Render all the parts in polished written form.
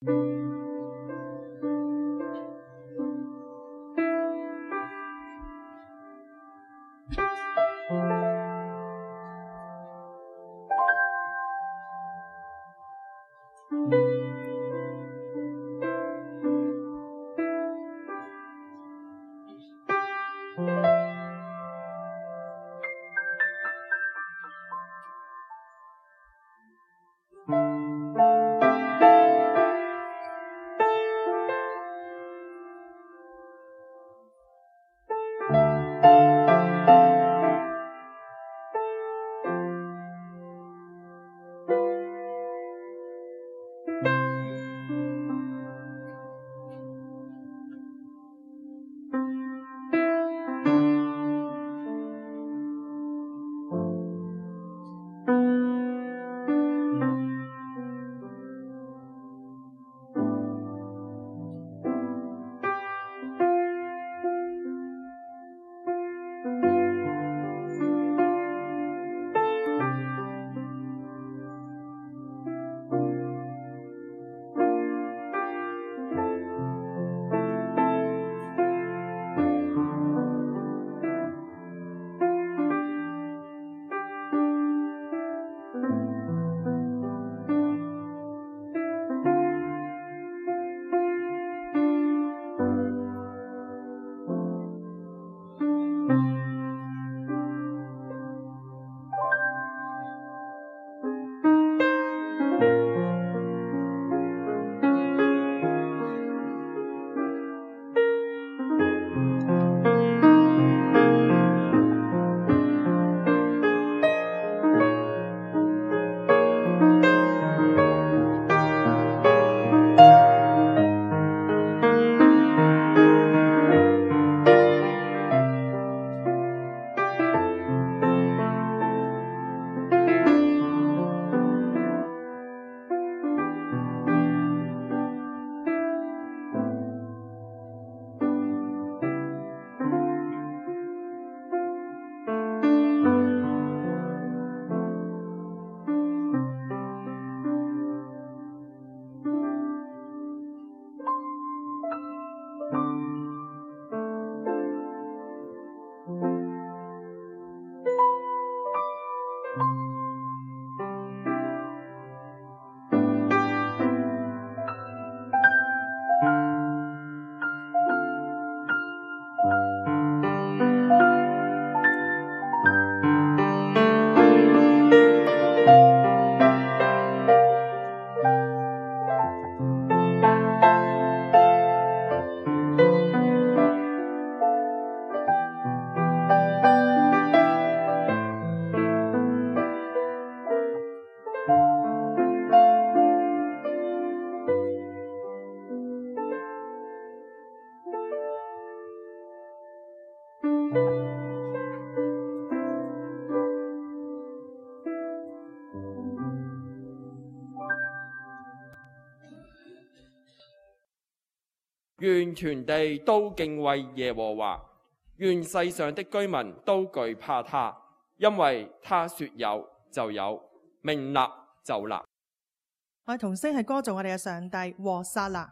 願全地都敬畏耶和華，願世上的居民都懼怕他，因為他說有就有，命立就立。 我哋同聲係歌頌我哋嘅上帝和撒那。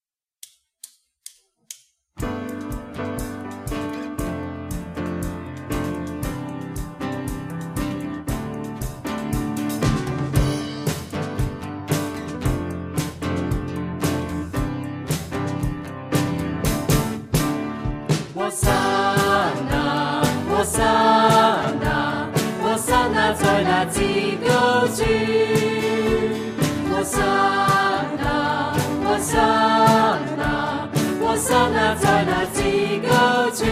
和撒那，和撒那，和撒那在那至高處。和撒那，和撒那，和撒那在那至高處。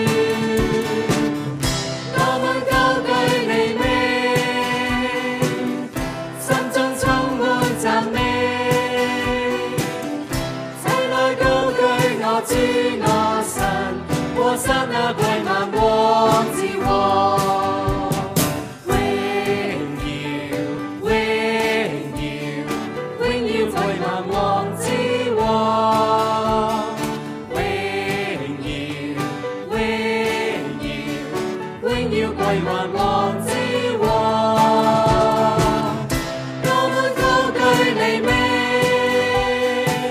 我們高舉你名，心中充滿讚美。齊來高舉我主我神。和撒那貴萬王之王，榮耀榮耀榮耀貴萬王之王，榮耀榮耀榮耀貴萬王之王，我們高舉你名，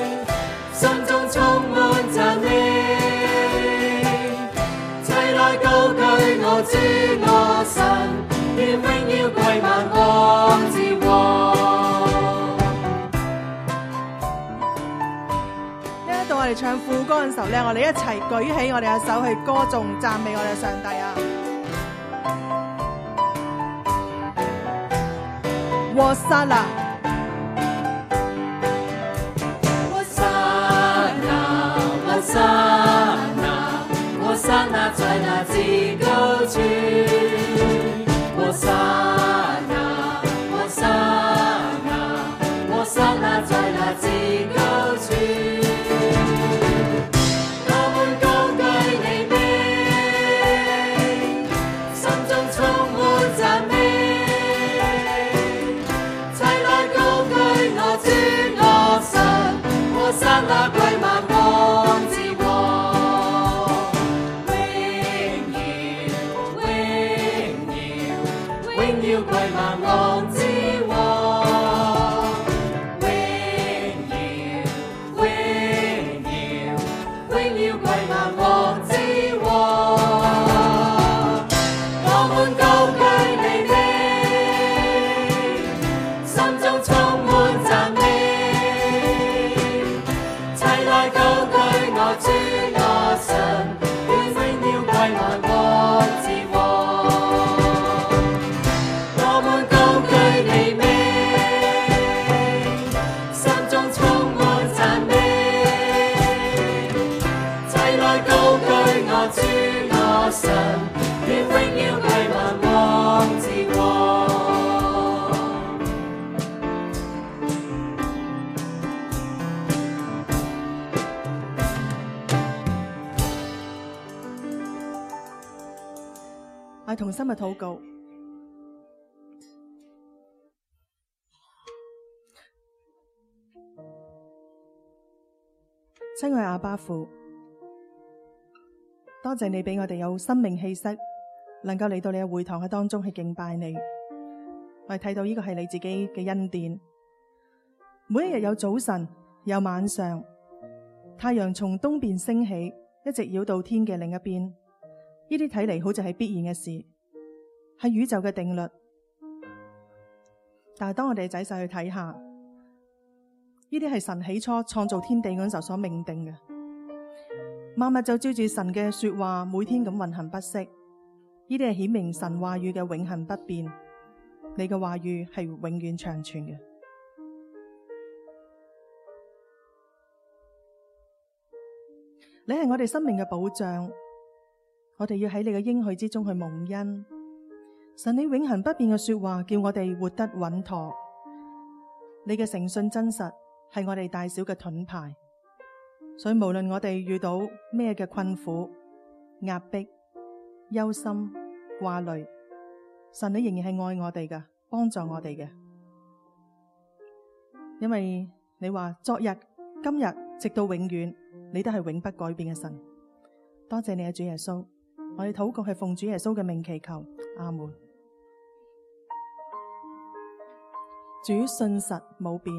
我哋唱副歌嘅時候咧，我哋一齊舉起我哋嘅手去歌頌讚美我哋嘅上帝啊！和散那， 和散那，和散那，和散那在那至高處，和散那，和散那，和散那在那至高處。山那歸萬王之王，榮耀歸萬王之王，榮耀歸萬王之王。我們高舉你名，心中充滿讚美。主我神，願榮耀歸萬王之王。我們高舉你名，心中充滿讚美。齊來高舉我主我神，願榮耀歸萬王之王。 係同心嘅禱告，親愛阿爸父，多謝你俾我哋有生命氣息，能夠嚟到你嘅會堂嘅當中去敬拜你。我哋睇到呢個係你自己嘅恩典，每一日有早晨，有晚上，太陽從東邊升起，一直繞到天嘅另一邊。呢啲睇嚟好似係必然嘅事，係宇宙嘅定律。但係當我哋仔細去睇下，呢啲係神起初創造天地嗰陣時候所命定嘅。萬物就照住神嘅說話，每天咁運行不息。呢啲係顯明神話語嘅永恆不變。你嘅話語係永遠長存嘅。你係我哋生命嘅保障。我哋要喺你嘅應許之中去蒙恩。神你永恆不變嘅說話，叫我哋活得穩妥。你嘅誠信真實係我哋大小嘅盾牌。所以無論我哋遇到咩嘅困苦、壓迫、憂心、掛慮，神你仍然係愛我哋嘅，幫助我哋嘅。因為你話昨日、今日直到永遠，你都係永不改變嘅神。多謝你嘅主耶穌。我哋禱告係奉主耶穌嘅名祈求，阿門。主信實冇變，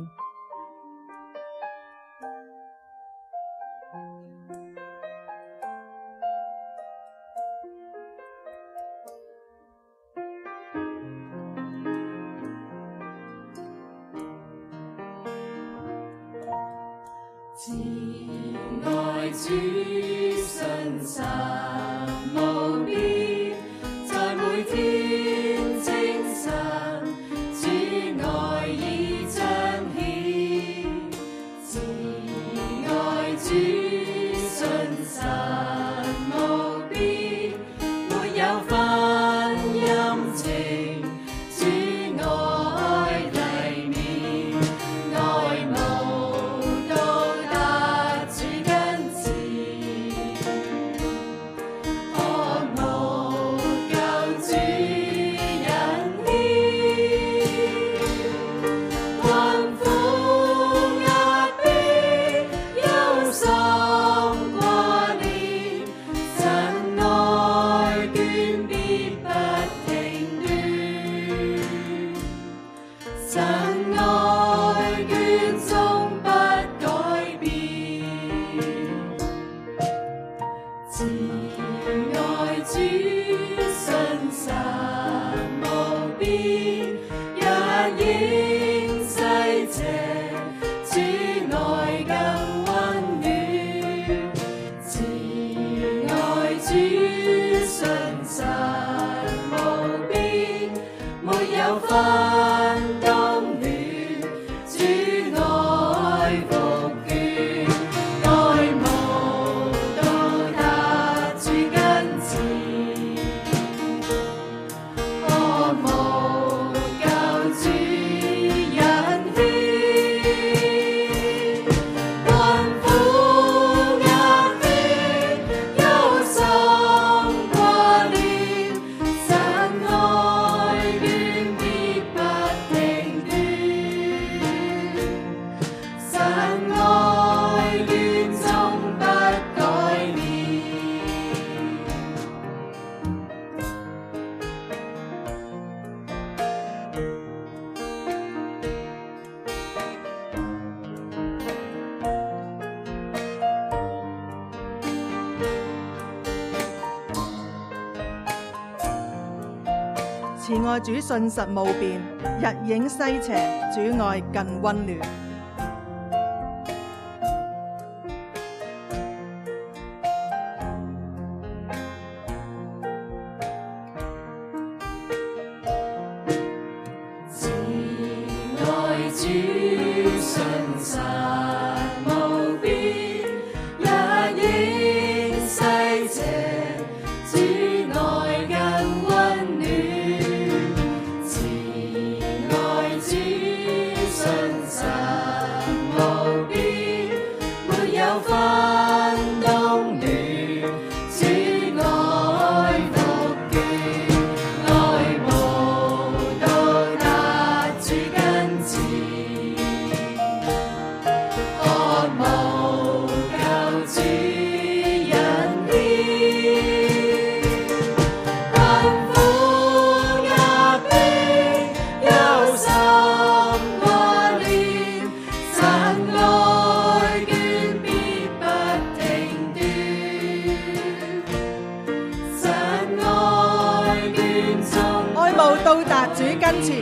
慈愛主信實無變，在每天清晨，主愛已彰顯。慈愛主信實無變，沒有分陰晴，主愛黎面，愛無到達主根治。 愛主信實無變，日影西斜，主愛更溫暖。到達主跟前，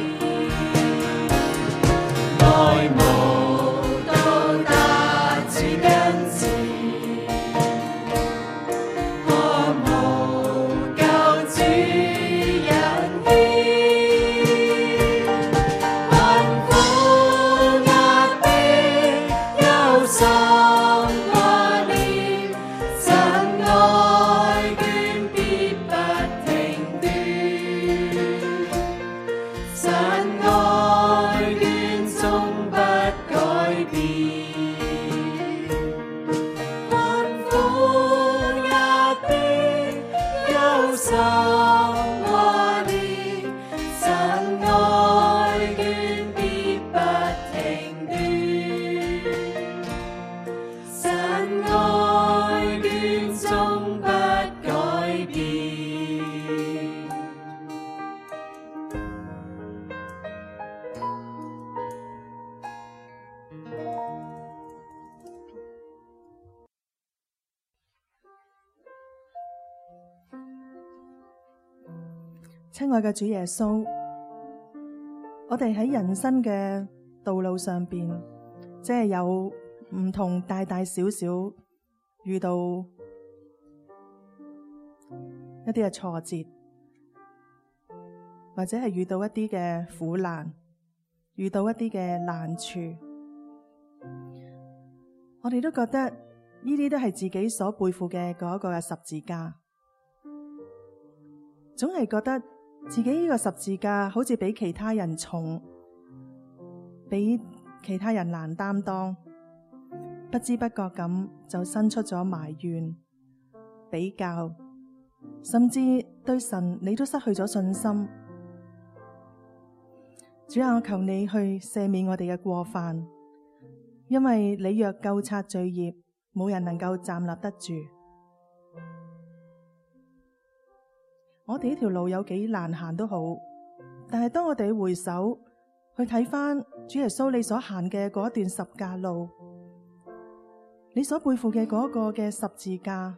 愛慕到達主跟前，渴慕救主引牽，困苦壓迫憂心掛念，神愛眷必不停斷。神愛眷終不改變，困苦壓迫憂心掛念，神愛眷必不停斷，神愛眷終不改變。 親愛嘅主耶穌，我哋喺人生嘅道路上邊，即係有唔同大大小小遇到一啲嘅挫折，或者係遇到一啲嘅苦難，遇到一啲嘅難處，我哋都覺得呢啲都係自己所背負嘅嗰一個嘅十字架，總係覺得自己呢個十字架好似比其他人重，比其他人難擔當，不知不覺咁就生出咗埋怨、比較，甚至對神你都失去咗信心。主啊，我求你去赦免我哋嘅過犯，因為你若究察罪孽，冇人能夠站立得住。我哋呢條路有幾難行都好，但係當我哋回首去睇返主耶穌你所行嘅嗰段十架路，你所背負嘅嗰個嘅十字架，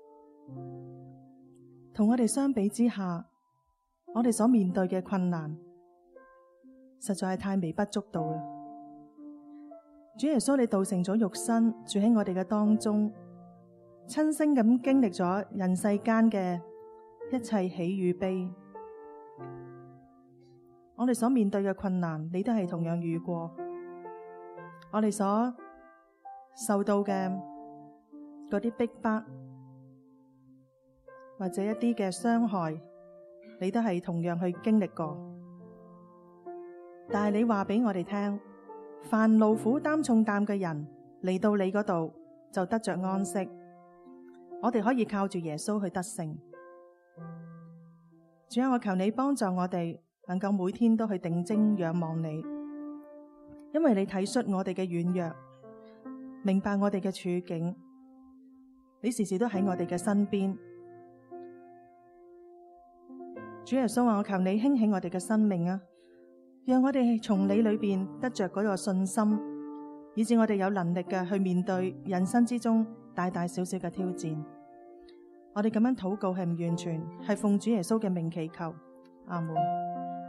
同我哋相比之下，我哋所面對嘅困難實在係太微不足道啦。主耶穌你道成咗肉身，住喺我哋嘅當中，親身咁經歷咗人世間嘅一切喜與悲，我哋所面對嘅困難，你都係同樣遇過。我哋所受到嘅嗰啲逼迫，或者一啲嘅傷害，你都係同樣去經歷過。但係你話俾我哋聽，凡勞苦擔重擔嘅人嚟到你嗰度就得着安息。我哋可以靠住耶穌去得勝。主啊，我求你幫助我哋，能夠每天都去定睛仰望你，因為你體恤我哋嘅軟弱，明白我哋嘅處境，你時時都喺我哋嘅身邊。主耶穌話，我求你興起我哋嘅生命啊，讓我哋從你裏邊得着嗰個信心，以致我哋有能力嘅去面對人生之中大大小小嘅挑戰。我哋咁樣禱告係唔完全，係奉主耶穌嘅名祈求，阿門。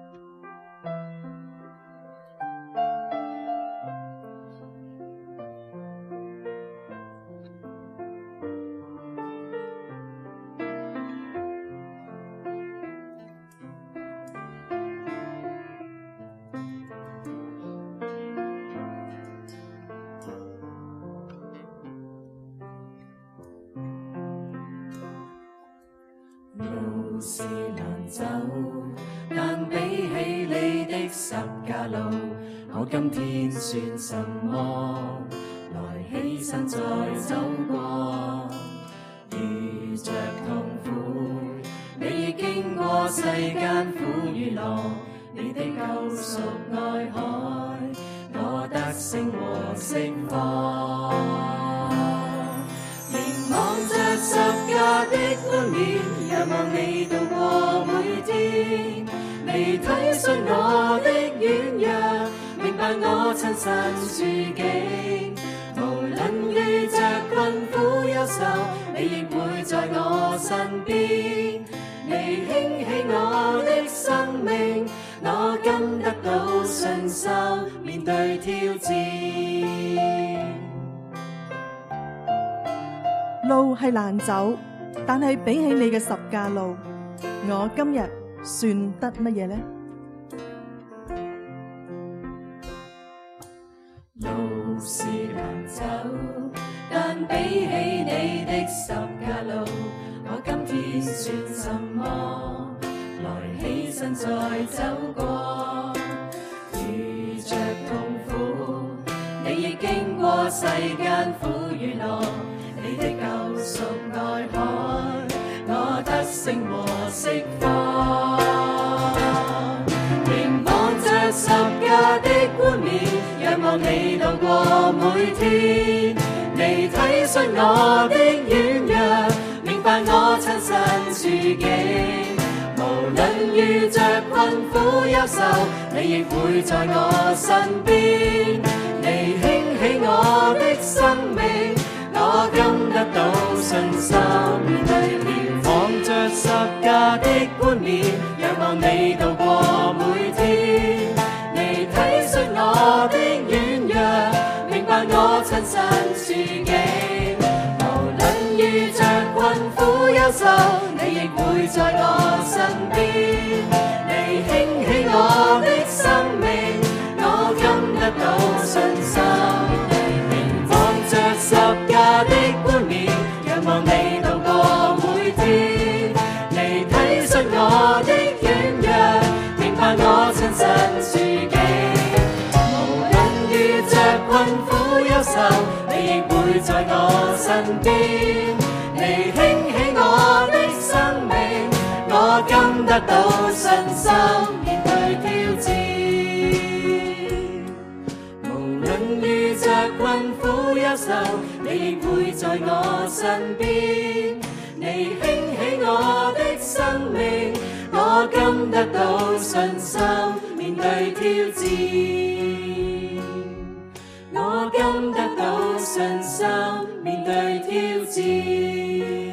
今天算什麼？來犧牲再走過，遇着痛苦，你已經過世間苦與樂，你的救贖愛海，我得勝和釋放。凝望着十架的冠冕，仰望你度過每天，你體恤我的軟弱，明白我親身處境。無論遇着困苦憂愁，你亦會在我身邊。你興起我的生命，我今得到信心，面對挑戰。 路係難走，但係比起你嘅十架路，我今日算得乜嘢呢？ 路是難走，但比起你的十架路，我今天算什麼？來犧牲再走過，遇着痛苦，你已經過世間苦與樂，你的救贖愛海，我得勝和釋放。凝望着十架的冠冕，仰望你度過每天，你體恤我的軟弱，明白我親身處境。無論遇着困苦憂愁，你亦會在我身邊。你興起我的生命，我今得到信心，面對挑戰。望着十架的冠冕，仰望你度過每天，你體恤我的軟弱，明白我親身處境。無論遇着困苦憂愁，你亦會在我身邊。你興起我的生命，我今得到信心。着十架的冠冕，仰望你度過每天，你體恤我的軟弱，明白我親身處境。無論遇着困苦憂愁，你亦會在我身邊。你興起我的生命，我今得到信心，面對挑戰。無論遇着困苦憂愁，你亦會在我身邊。你興起我的生命，我今得到信心，面對挑戰。我今得到信心，面對挑戰。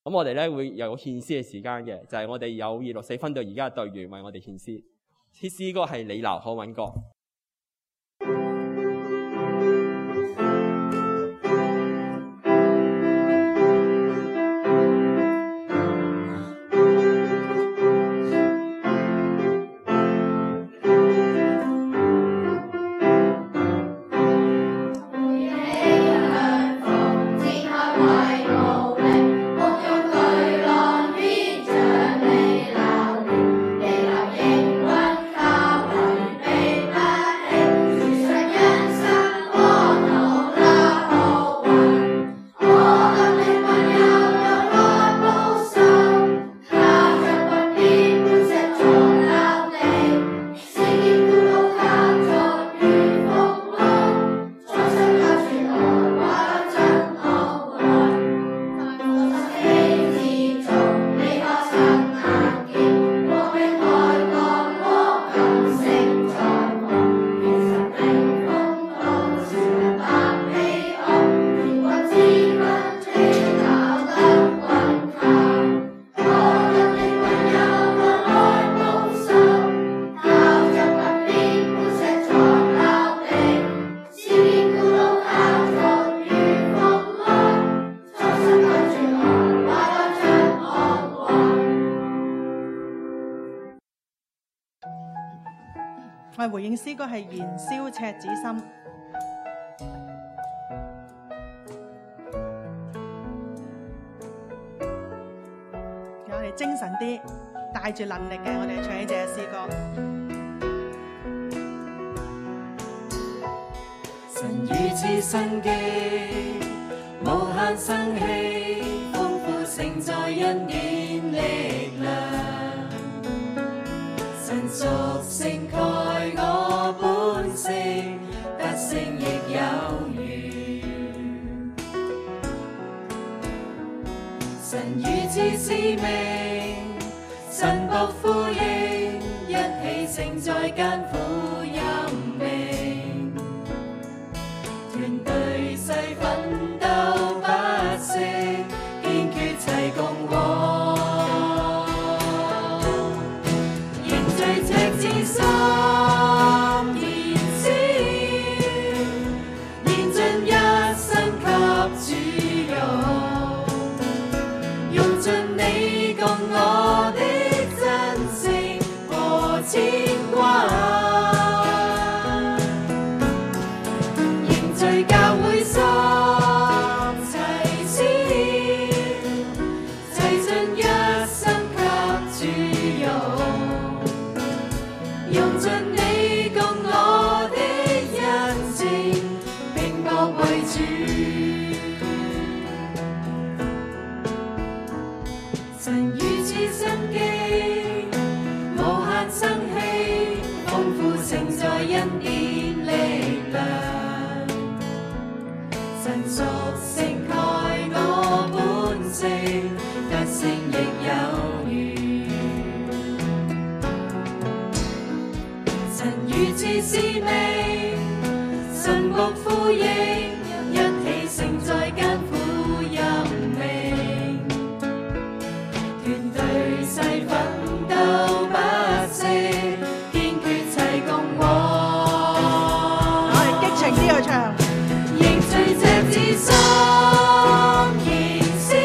咁我哋咧會有獻詩嘅時間嘅，就係我哋有264分到而家嘅隊員為我哋獻詩。詩歌係你鬧可穩歌。 我哋回應詩歌係燃燒赤子心。我哋精神啲，帶住能力嘅，我哋唱呢隻詩歌。 神如此生機，無限生氣，豐富盛載恩典力量。神屬性蓋我本性，得勝亦有餘。神如此使命，神僕呼應，一起勝在艱苦任命。團隊誓奮鬥不息，堅決齊共往。心燃燒，燃盡一生給主用，用盡你共我的真誠和牽掛，凝聚教會心齊燒，齊盡一生給主用盡你共我的恩情，拼搏為主。神如此生機，無限生氣，豐富盛載恩典力量。神屬性蓋我本性，得勝亦有餘。如此使命，神僕呼應，一起勝在艱苦任命。團隊誓奮鬥不息，堅決齊共往。 我哋激情啲去唱， 凝聚赤子心燃燒，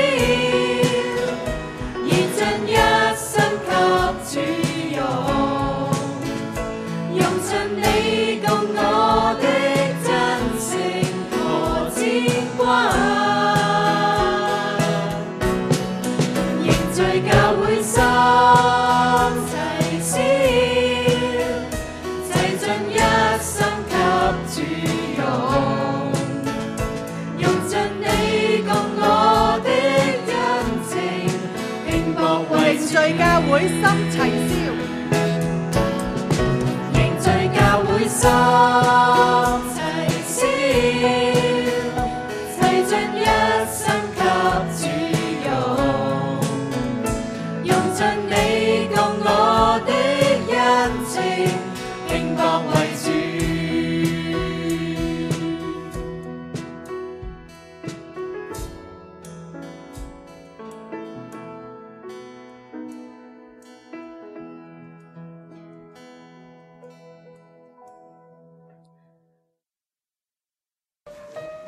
燃盡一生給主用。用盡你共我的真誠和牽掛，凝聚教會心齊燒，齊盡一生給主用，用盡你共我的恩情，拼搏為凝聚教會心齊燒。心齊燒，齊盡一生給主用，用盡你共我的恩情，拼搏為主。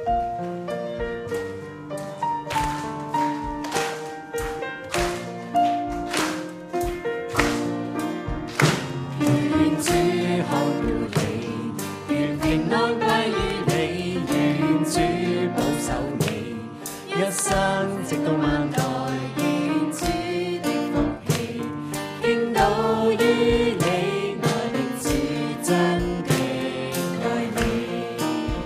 願主看顧你，願平安歸於你，願主保守你，一生直到萬代。願主的福氣傾倒於你，我的主真的愛你。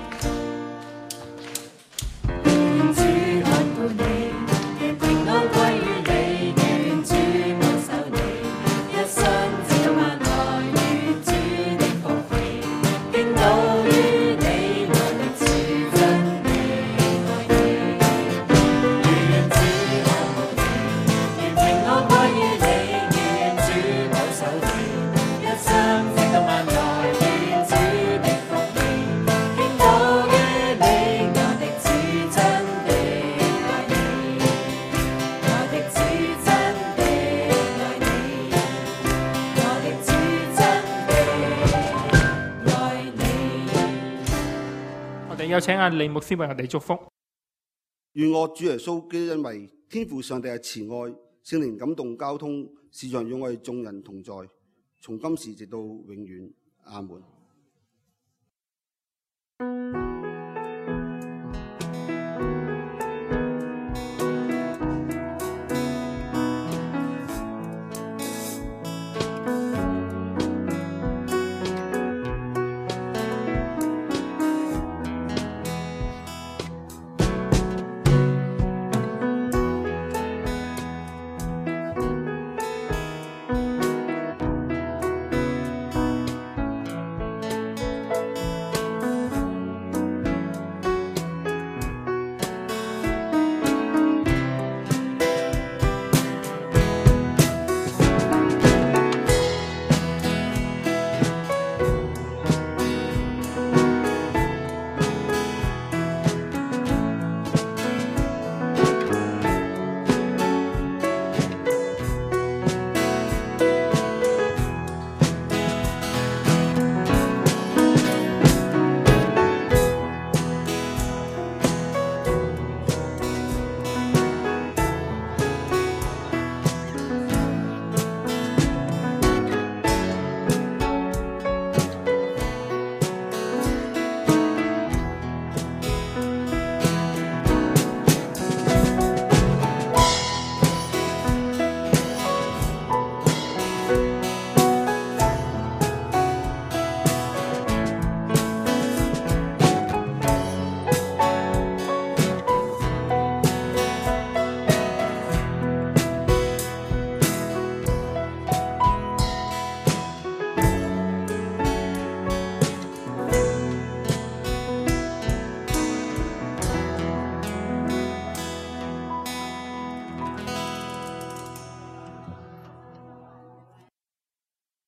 願主看顧你，願平安歸於你，願主保守你，一生直到萬代。願主的福氣傾倒於你，我的主真的愛你。願主看顧你，願平安歸於你，願主保守你，一生直到萬代。願主的福氣傾倒於你，我的主真的愛你，我的主真的愛你，我的主真的愛你。 我哋有請阿利牧師為我哋祝福。 願我主耶穌基督因為天父上帝嘅慈愛，聖靈感動交通，時常與我哋眾人同在，從今時直到永遠。阿門。